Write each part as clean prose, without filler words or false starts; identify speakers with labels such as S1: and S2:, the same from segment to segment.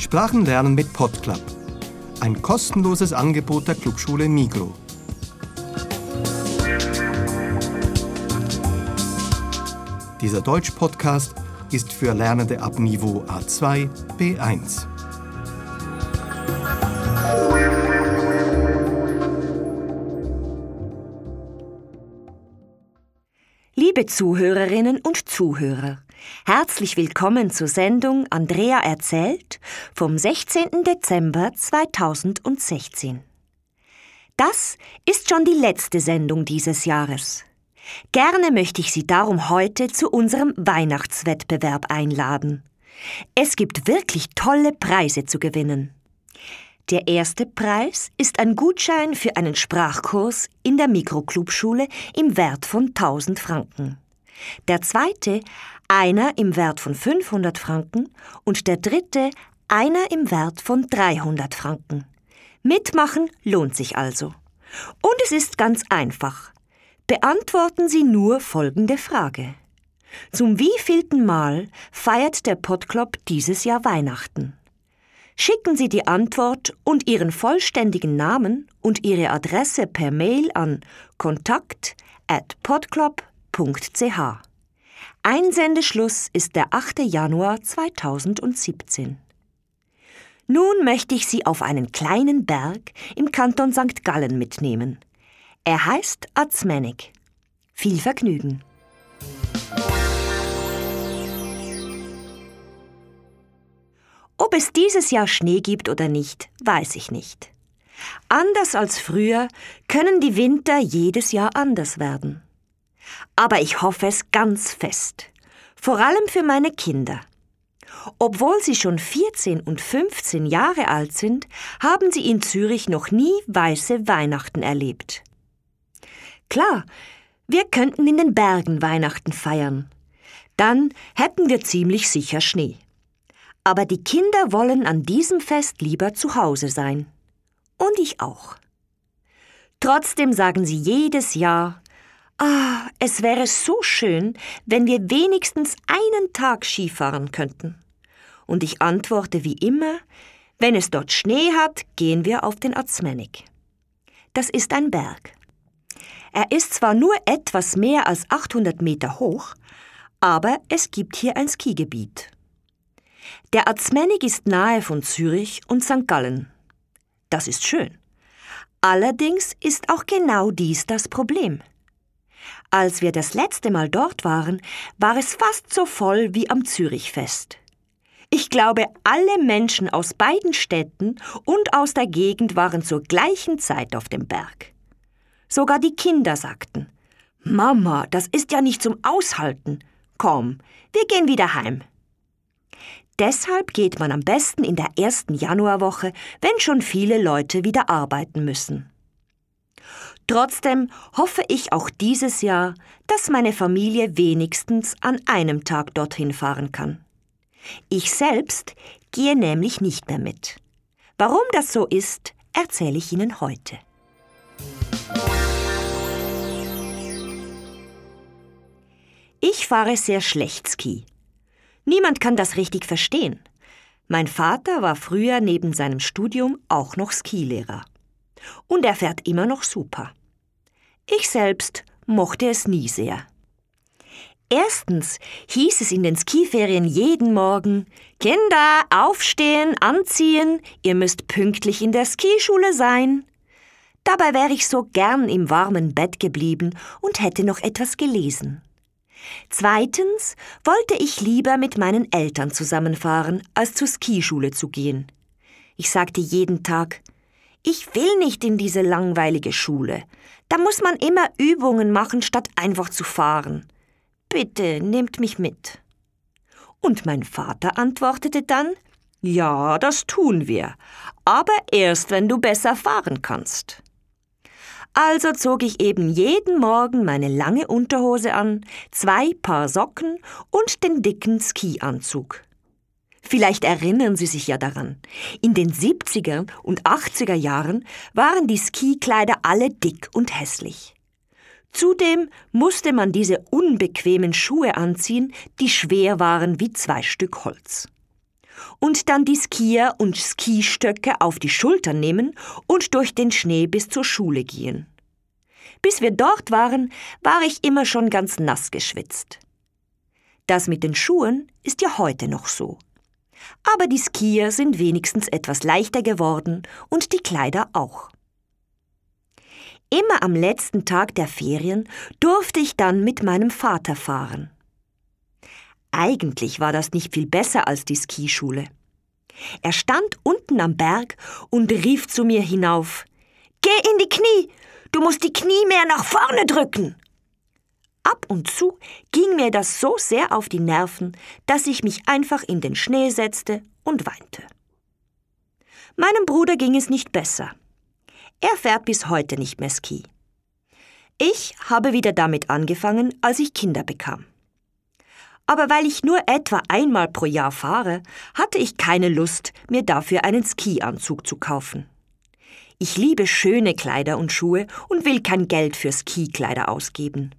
S1: Sprachenlernen mit Podclub. Ein kostenloses Angebot der Clubschule Migros. Dieser Deutsch-Podcast ist für Lernende ab Niveau A2, B1.
S2: Liebe Zuhörerinnen und Zuhörer, herzlich willkommen zur Sendung Andrea erzählt vom 16. Dezember 2016. Das ist schon die letzte Sendung dieses Jahres. Gerne möchte ich Sie darum heute zu unserem Weihnachtswettbewerb einladen. Es gibt wirklich tolle Preise zu gewinnen. Der erste Preis ist ein Gutschein für einen Sprachkurs in der Migros-Clubschule im Wert von 1000 Franken. Der zweite, einer im Wert von 500 Franken und der dritte, einer im Wert von 300 Franken. Mitmachen lohnt sich also. Und es ist ganz einfach. Beantworten Sie nur folgende Frage. Zum wievielten Mal feiert der Podclub dieses Jahr Weihnachten? Schicken Sie die Antwort und Ihren vollständigen Namen und Ihre Adresse per Mail an kontakt@podclub.ch. Einsendeschluss ist der 8. Januar 2017. Nun möchte ich Sie auf einen kleinen Berg im Kanton St. Gallen mitnehmen. Er heißt Atzmennig. Viel Vergnügen! Ob es dieses Jahr Schnee gibt oder nicht, weiß ich nicht. Anders als früher können die Winter jedes Jahr anders werden. Aber ich hoffe es ganz fest. Vor allem für meine Kinder. Obwohl sie schon 14 und 15 Jahre alt sind, haben sie in Zürich noch nie weiße Weihnachten erlebt. Klar, wir könnten in den Bergen Weihnachten feiern. Dann hätten wir ziemlich sicher Schnee. Aber die Kinder wollen an diesem Fest lieber zu Hause sein. Und ich auch. Trotzdem sagen sie jedes Jahr, es wäre so schön, wenn wir wenigstens einen Tag Skifahren könnten. Und ich antworte wie immer, wenn es dort Schnee hat, gehen wir auf den Atzmennig. Das ist ein Berg. Er ist zwar nur etwas mehr als 800 Meter hoch, aber es gibt hier ein Skigebiet. Der Atzmennig ist nahe von Zürich und St. Gallen. Das ist schön. Allerdings ist auch genau dies das Problem. Als wir das letzte Mal dort waren, war es fast so voll wie am Zürichfest. Ich glaube, alle Menschen aus beiden Städten und aus der Gegend waren zur gleichen Zeit auf dem Berg. Sogar die Kinder sagten, »Mama, das ist ja nicht zum Aushalten. Komm, wir gehen wieder heim.« Deshalb geht man am besten in der ersten Januarwoche, wenn schon viele Leute wieder arbeiten müssen. Trotzdem hoffe ich auch dieses Jahr, dass meine Familie wenigstens an einem Tag dorthin fahren kann. Ich selbst gehe nämlich nicht mehr mit. Warum das so ist, erzähle ich Ihnen heute. Ich fahre sehr schlecht Ski. Niemand kann das richtig verstehen. Mein Vater war früher neben seinem Studium auch noch Skilehrer. Und er fährt immer noch super. Ich selbst mochte es nie sehr. Erstens hieß es in den Skiferien jeden Morgen, »Kinder, aufstehen, anziehen, ihr müsst pünktlich in der Skischule sein.« Dabei wäre ich so gern im warmen Bett geblieben und hätte noch etwas gelesen. Zweitens wollte ich lieber mit meinen Eltern zusammenfahren, als zur Skischule zu gehen. Ich sagte jeden Tag, ich will nicht in diese langweilige Schule. Da muss man immer Übungen machen, statt einfach zu fahren. Bitte, nehmt mich mit. Und mein Vater antwortete dann, ja, das tun wir, aber erst, wenn du besser fahren kannst. Also zog ich eben jeden Morgen meine lange Unterhose an, 2 Paar Socken und den dicken Skianzug. Vielleicht erinnern Sie sich ja daran. In den 70er und 80er Jahren waren die Skikleider alle dick und hässlich. Zudem musste man diese unbequemen Schuhe anziehen, die schwer waren wie 2 Stück Holz. und dann die Skier und Skistöcke auf die Schultern nehmen und durch den Schnee bis zur Schule gehen. Bis wir dort waren, war ich immer schon ganz nass geschwitzt. Das mit den Schuhen ist ja heute noch so. Aber die Skier sind wenigstens etwas leichter geworden und die Kleider auch. Immer am letzten Tag der Ferien durfte ich dann mit meinem Vater fahren. Eigentlich war das nicht viel besser als die Skischule. Er stand unten am Berg und rief zu mir hinauf: »Geh in die Knie! Du musst die Knie mehr nach vorne drücken!« Ab und zu ging mir das so sehr auf die Nerven, dass ich mich einfach in den Schnee setzte und weinte. Meinem Bruder ging es nicht besser. Er fährt bis heute nicht mehr Ski. Ich habe wieder damit angefangen, als ich Kinder bekam. Aber weil ich nur etwa einmal pro Jahr fahre, hatte ich keine Lust, mir dafür einen Skianzug zu kaufen. Ich liebe schöne Kleider und Schuhe und will kein Geld für Skikleider ausgeben.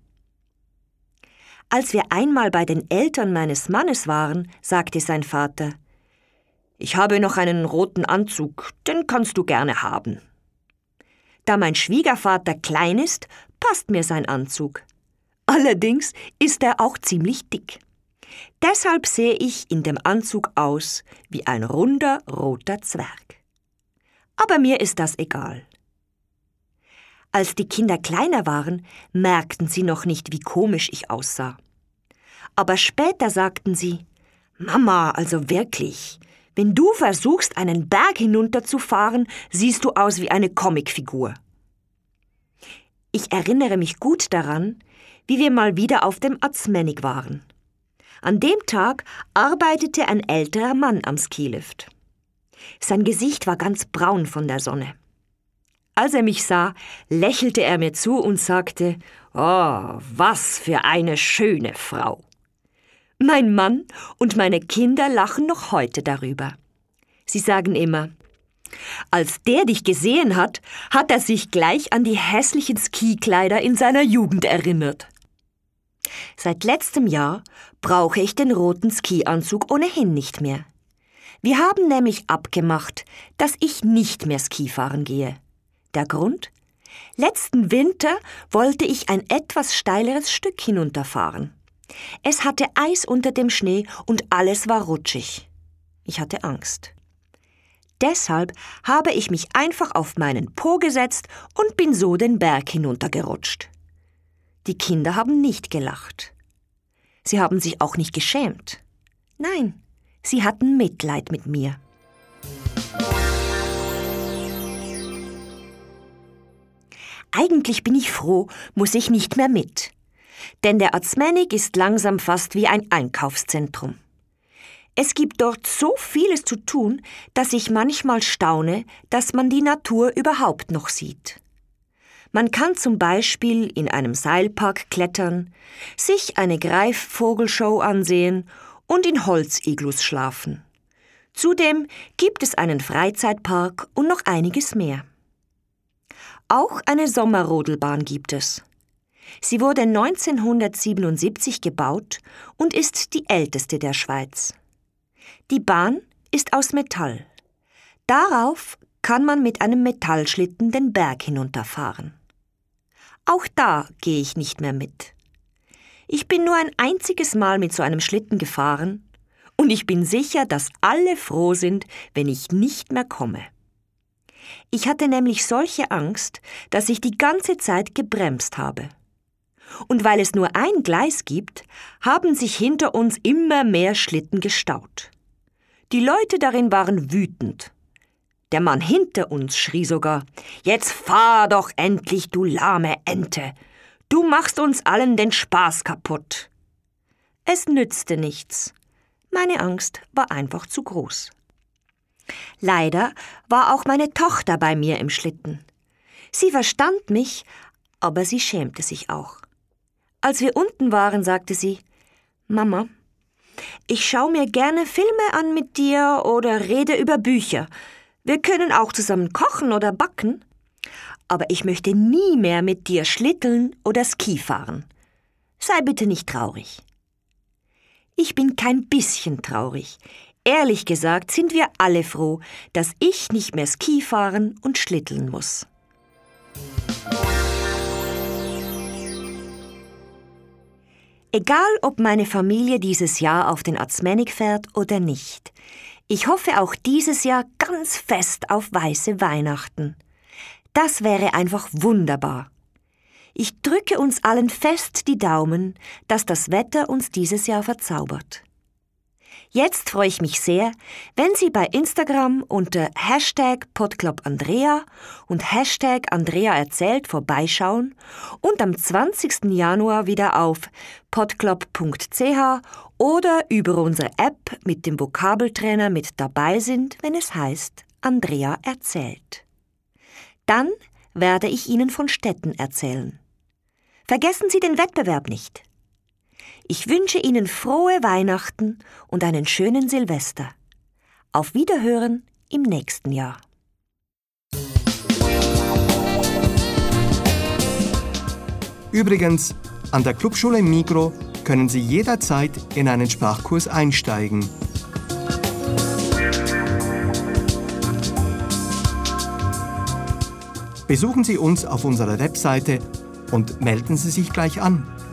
S2: Als wir einmal bei den Eltern meines Mannes waren, sagte sein Vater: »Ich habe noch einen roten Anzug, den kannst du gerne haben.« Da mein Schwiegervater klein ist, passt mir sein Anzug. Allerdings ist er auch ziemlich dick. Deshalb sehe ich in dem Anzug aus wie ein runder, roter Zwerg. Aber mir ist das egal. Als die Kinder kleiner waren, merkten sie noch nicht, wie komisch ich aussah. Aber später sagten sie: »Mama, also wirklich, wenn du versuchst, einen Berg hinunterzufahren, siehst du aus wie eine Comicfigur.« Ich erinnere mich gut daran, wie wir mal wieder auf dem Atzmennig waren. An dem Tag arbeitete ein älterer Mann am Skilift. Sein Gesicht war ganz braun von der Sonne. Als er mich sah, lächelte er mir zu und sagte: »Oh, was für eine schöne Frau!« Mein Mann und meine Kinder lachen noch heute darüber. Sie sagen immer: »Als der dich gesehen hat, hat er sich gleich an die hässlichen Skikleider in seiner Jugend erinnert.« Seit letztem Jahr brauche ich den roten Skianzug ohnehin nicht mehr. Wir haben nämlich abgemacht, dass ich nicht mehr Skifahren gehe. Der Grund? Letzten Winter wollte ich ein etwas steileres Stück hinunterfahren. Es hatte Eis unter dem Schnee und alles war rutschig. Ich hatte Angst. Deshalb habe ich mich einfach auf meinen Po gesetzt und bin so den Berg hinuntergerutscht. Die Kinder haben nicht gelacht. Sie haben sich auch nicht geschämt. Nein, sie hatten Mitleid mit mir. Eigentlich bin ich froh, muss ich nicht mehr mit. Denn der Atzmennig ist langsam fast wie ein Einkaufszentrum. Es gibt dort so vieles zu tun, dass ich manchmal staune, dass man die Natur überhaupt noch sieht. Man kann zum Beispiel in einem Seilpark klettern, sich eine Greifvogelshow ansehen und in Holziglus schlafen. Zudem gibt es einen Freizeitpark und noch einiges mehr. Auch eine Sommerrodelbahn gibt es. Sie wurde 1977 gebaut und ist die älteste der Schweiz. Die Bahn ist aus Metall. Darauf kann man mit einem Metallschlitten den Berg hinunterfahren. Auch da gehe ich nicht mehr mit. Ich bin nur ein einziges Mal mit so einem Schlitten gefahren und ich bin sicher, dass alle froh sind, wenn ich nicht mehr komme. Ich hatte nämlich solche Angst, dass ich die ganze Zeit gebremst habe. Und weil es nur ein Gleis gibt, haben sich hinter uns immer mehr Schlitten gestaut. Die Leute darin waren wütend. Der Mann hinter uns schrie sogar: »Jetzt fahr doch endlich, du lahme Ente! Du machst uns allen den Spaß kaputt!« Es nützte nichts. Meine Angst war einfach zu groß. Leider war auch meine Tochter bei mir im Schlitten. Sie verstand mich, aber sie schämte sich auch. Als wir unten waren, sagte sie: »Mama, ich schaue mir gerne Filme an mit dir oder rede über Bücher. Wir können auch zusammen kochen oder backen. Aber ich möchte nie mehr mit dir schlitteln oder Ski fahren. Sei bitte nicht traurig.« Ich bin kein bisschen traurig. Ehrlich gesagt sind wir alle froh, dass ich nicht mehr Ski fahren und schlitteln muss. Egal, ob meine Familie dieses Jahr auf den Atzmennig fährt oder nicht, ich hoffe auch dieses Jahr ganz fest auf weiße Weihnachten. Das wäre einfach wunderbar. Ich drücke uns allen fest die Daumen, dass das Wetter uns dieses Jahr verzaubert. Jetzt freue ich mich sehr, wenn Sie bei Instagram unter #PodClubAndrea und #AndreaErzählt vorbeischauen und am 20. Januar wieder auf podclub.ch oder über unsere App mit dem Vokabeltrainer mit dabei sind, wenn es heißt Andrea erzählt. Dann werde ich Ihnen von Städten erzählen. Vergessen Sie den Wettbewerb nicht. Ich wünsche Ihnen frohe Weihnachten und einen schönen Silvester. Auf Wiederhören im nächsten Jahr.
S1: Übrigens, an der Clubschule Migros können Sie jederzeit in einen Sprachkurs einsteigen. Besuchen Sie uns auf unserer Webseite und melden Sie sich gleich an.